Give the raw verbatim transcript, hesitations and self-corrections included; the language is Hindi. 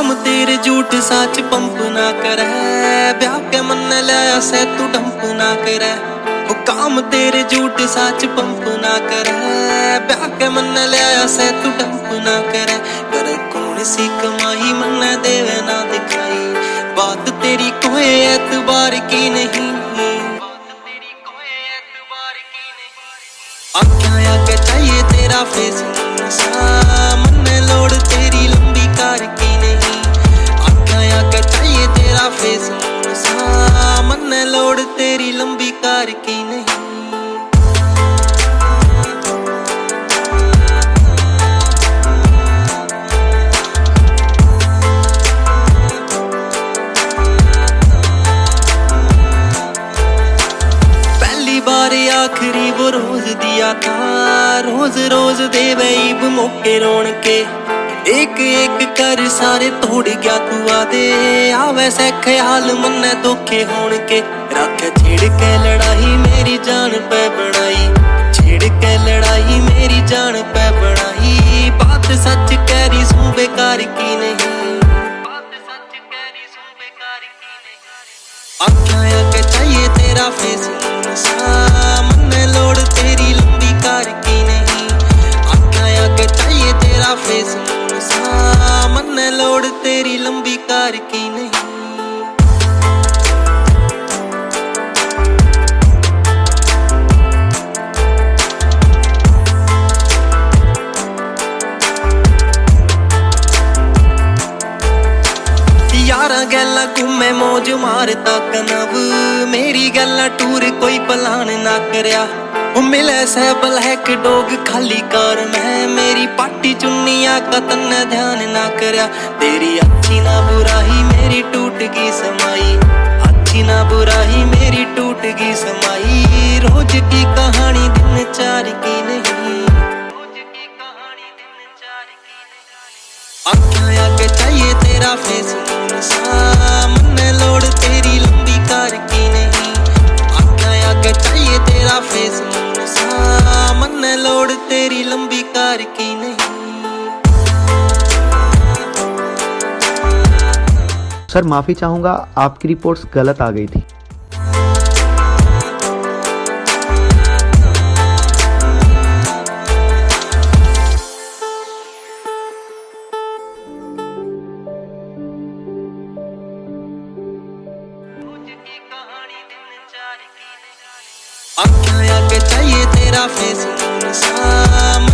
काम तेरे झूठ सच पंप ना करे, ब्याह के मन लाया से तू डंप ना करे। वो काम तेरे झूठ सच पंप ना करे, ब्याह के मन लाया से तू डंप ना करे। करे कौन सी कमाई मन देवे ना दिखाई, बात तेरी कोई एतबार की नहीं। आँखें आके चाहिए तेरा फेस मन लोड़ तेरी लंबी कार की नहीं। आँखें आके चाहिए तेरा फेस मन लोड़ तेरी लंबी कार की नहीं। बार आखिरी वो रोज दिया था, रोज रोज दे वही मौके रोन के। एक एक कर सारे तोड़ गया तू आदे, आवे से ख्याल मन धोखे होन के। रख छेड़ के लड़ाई मेरी जान पे बनाई, छेड़ के लड़ाई मेरी जान पे बनाई। बात सच कह रही सू बेकार की नहीं, बात सच कह रही सू बेकार की नहीं। आँखें आके चाहिए तेरा फेस मन लोड़ तेरी लंबी कार की नहीं। आँखें आके चाहिए तेरा फेस मन लोड़ तेरी लंबी कार की नहीं। यारा गैला घूमे मौज मारता कनव, मेरी गैला टूर कोई प्लान ना करया। वो मिले से ब्लैक डॉग खाली कार में, मेरी पाटी चुन्निया का तन्ने ध्यान ना करया। तेरी अच्छी ना बुराई मेरी टूट गई समाई, अच्छी ना बुराई मेरी टूट गई समाई। रोज की कहानी दिन चार की नहीं, रोज की कहानी दिन चार की नहीं। आँखें आके चाहिए तेरा फेस मन लोड़ तेरी लंबी कार की नहीं। आँखें आके चाहिए तेरा फेस मन लोड़ तेरी लंबी कार की नहीं। सर माफी चाहूंगा, आपकी रिपोर्ट्स गलत आ गई थी। आँखें आके चाहिए तेरा फेस